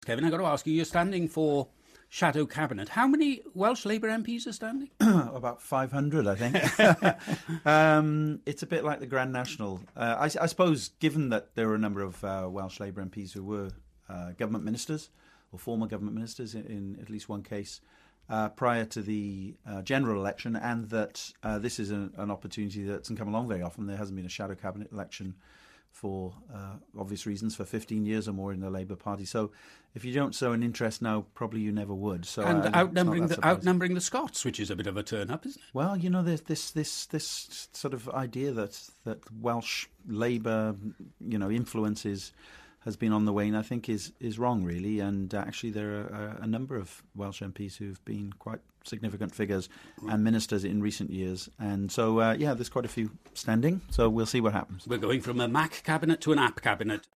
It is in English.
Kevin, I've got to ask you, you're standing for Shadow Cabinet. How many Welsh Labour MPs are standing? About 500, I think. It's a bit like the Grand National. I suppose, given that there were a number of Welsh Labour MPs who were government ministers, or former government ministers in at least one case, prior to the general election, and that this is an opportunity that doesn't come along very often. There hasn't been a Shadow Cabinet election for obvious reasons for 15 years or more in the Labour Party. So if you don't show an interest now, probably you never would. So and outnumbering the Scots, which is a bit of a turn-up, isn't it? Well, you know, there's this sort of idea that Welsh Labour, influence has been on the wane, I think is wrong, really. And actually there are a number of Welsh MPs who've been quite significant figures and ministers in recent years. And so, there's quite a few standing. So we'll see what happens. We're going from a Mac cabinet to an app cabinet.